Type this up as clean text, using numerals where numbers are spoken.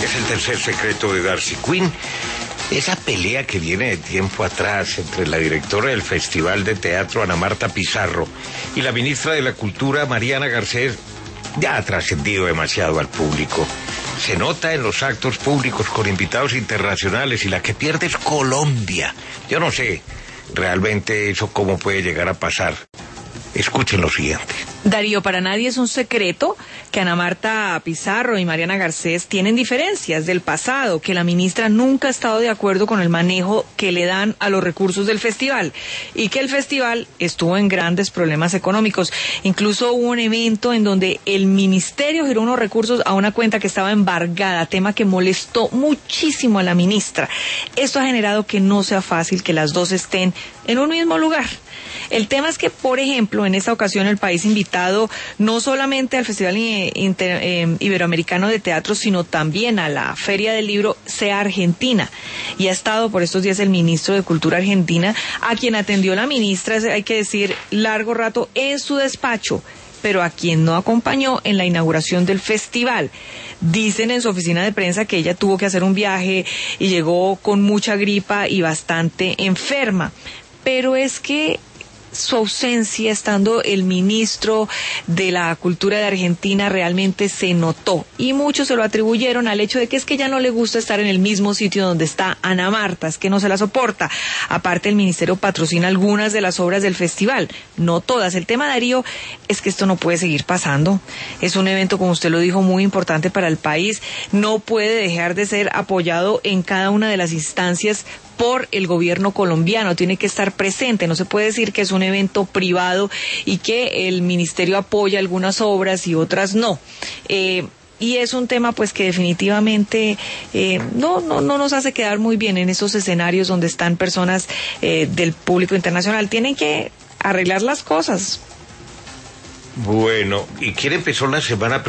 es el tercer secreto de Darcy Quinn. Esa pelea que viene de tiempo atrás entre la directora del Festival de Teatro, Ana Marta Pizarro, y la ministra de la Cultura, Mariana Garcés, ya ha trascendido demasiado al público. Se nota en los actos públicos con invitados internacionales y la que pierde es Colombia. Yo no sé realmente eso cómo puede llegar a pasar. Escuchen lo siguiente. Darío, para nadie es un secreto que Ana Marta Pizarro y Mariana Garcés tienen diferencias del pasado, que la ministra nunca ha estado de acuerdo con el manejo que le dan a los recursos del festival y que el festival estuvo en grandes problemas económicos. Incluso hubo un evento en donde el ministerio giró unos recursos a una cuenta que estaba embargada, tema que molestó muchísimo a la ministra. Esto ha generado que no sea fácil que las dos estén en un mismo lugar. El tema es que, por ejemplo, en esta ocasión el país invitado no solamente al Festival Iberoamericano de Teatro, sino también a la Feria del Libro, sea Argentina. Y ha estado por estos días el ministro de Cultura argentina, a quien atendió la ministra, hay que decir, largo rato en su despacho, pero a quien no acompañó en la inauguración del festival. Dicen en su oficina de prensa que ella tuvo que hacer un viaje y llegó con mucha gripa y bastante enferma. Pero es que su ausencia, estando el ministro de la Cultura de Argentina, realmente se notó, y muchos se lo atribuyeron al hecho de que es que ya no le gusta estar en el mismo sitio donde está Ana Marta, es que no se la soporta. Aparte, el ministerio patrocina algunas de las obras del festival, no todas. El tema, Darío, es que esto no puede seguir pasando. Es un evento, como usted lo dijo, muy importante para el país. No puede dejar de ser apoyado en cada una de las instancias por el gobierno colombiano, tiene que estar presente. No se puede decir que es un evento privado y que el ministerio apoya algunas obras y otras no. Y es un tema pues que definitivamente no nos hace quedar muy bien en esos escenarios donde están personas del público internacional. Tienen que arreglar las cosas. Bueno, ¿y quién empezó la semana